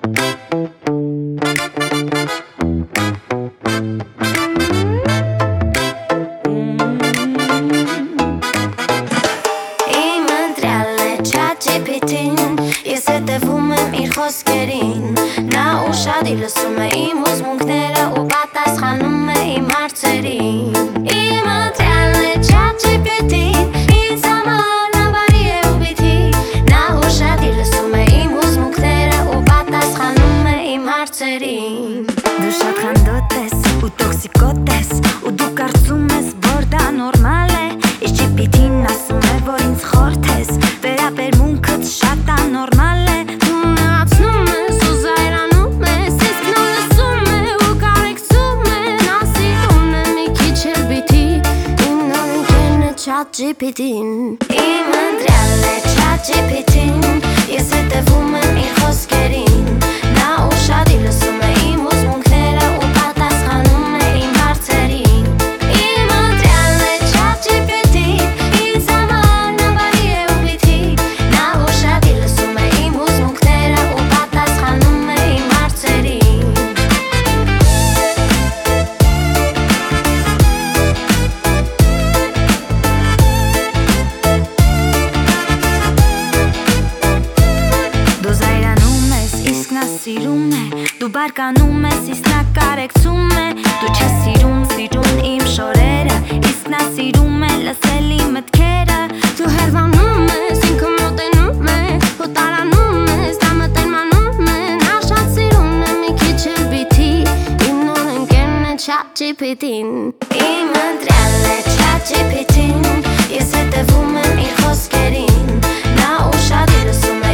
Իմ ընտրյալ է ChatGPT-ն, ես հետևում եմ իր խոսքերին, նա ուշադիր լսում է իմ հուզմունքները ու պատասխանում է իմ հարցերին։ Իմ ընտրյալ է ChatGPT-ն, ինձ համար նա բարի է ու պիտի, նա ուշադիր լսում է իմ հուզմունքները ու պատասխանում է իմ հարցերին։ Դու շատ խանդոտ ես ու տոքսիկոտ ես ու դու կարծում ես, որ դա նորմալ է, իսկ GPT-ն ասում է, որ ինձ խորթ ես, վերաբերմունքդ շատ աննորմալ է, Դու նեղացնում ես ու զայրանում ես, իսկ նա լսում է ու կարեկցում է, նա սիրում է մի քիչ էլ պիտի, իմ նոր ընկերն է ChatGPT-ն։ Իմ ընտրյալ է ChatGPT-ն, ես հետևում եմ իր խոսքերին, նա ուշադիր լսում է իմ հուզմունքները ու պատասխանում է իմ հարցերին։ Իմ ընտրյալ է ChatGPT-ն, ինձ համար նա բարի է ու պիտի, նա ուշադիր լսում է իմ հուզմունքները ու պատասխանում է իմ հարցերին։ դու զայրանում ես, իսկ նա սիրում է, դու բարկանում ես, իսկ նա կարեկցում է, դու չես սիրում իմ շորերը, իսկ նա սիրում է լսել իմ մտքերը, Դու հեռվանում ես, ինքը մոտենում է, ու տարանում ես, դա մտերմանում է, նա շատ սիրում է մի քիչ էլ պիտի, իմ նոր ընկերն է ChatGPT-ն։ Իմ ընտրյալ է ChatGPT-ն, ես հետևում եմ իր խոսքերին, նա ուշադիր լսում է